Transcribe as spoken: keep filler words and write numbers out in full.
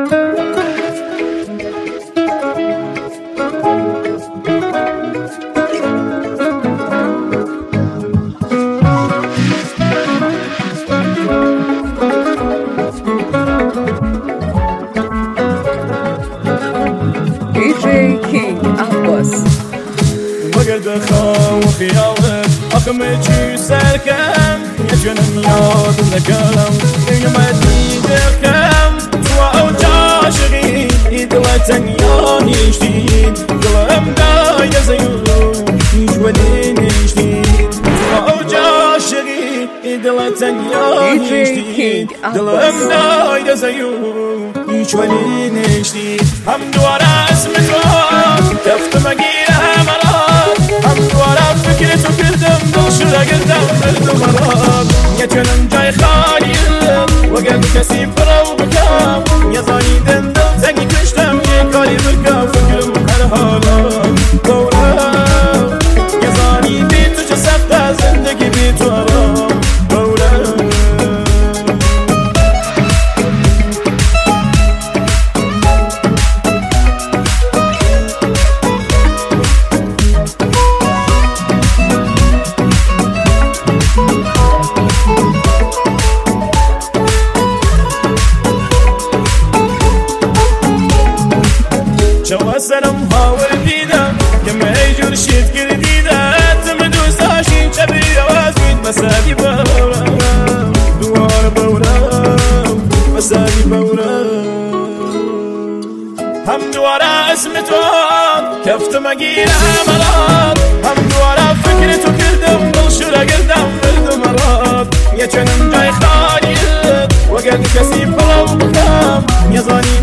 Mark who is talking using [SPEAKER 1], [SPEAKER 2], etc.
[SPEAKER 1] دی جی کینگ عباس
[SPEAKER 2] وقت بخواه وخيالك أقمتي سالكم يا جنم يا ذكرم يوم أتيدكم توا أوجع شغيل يدلتن ياني جديد قلم دايد زيو يجولين جديد توا أوجع شغيل يدلتن ياني جديد قلم دايد زيو يجولين جديد هم دوارا اسمتوا كفت مقيلة مرات هم دوارا فكرتو كردم دل شرا قردم بردو مرات يا جنم جاي خالي وقلب كسي فرو بكام يا زاني دندل زني كشتم يكالي بركا فكرم هر حالا بورا يا زاني بيتو جسفتا زندگي بيتو آرام بورا شو سلام هاور دیدم که میجور شید کردیده تم دوست داشتین چبی آواز بید مسالی بورم دوار بورم مسالی بورم هم دوارا اسم تو کفت مگیرم الان هم دوارا فکر تو کردم دل شورا گردم برد مرات یه چنم جای خالیت وقت کسی پلو بکم یه زانی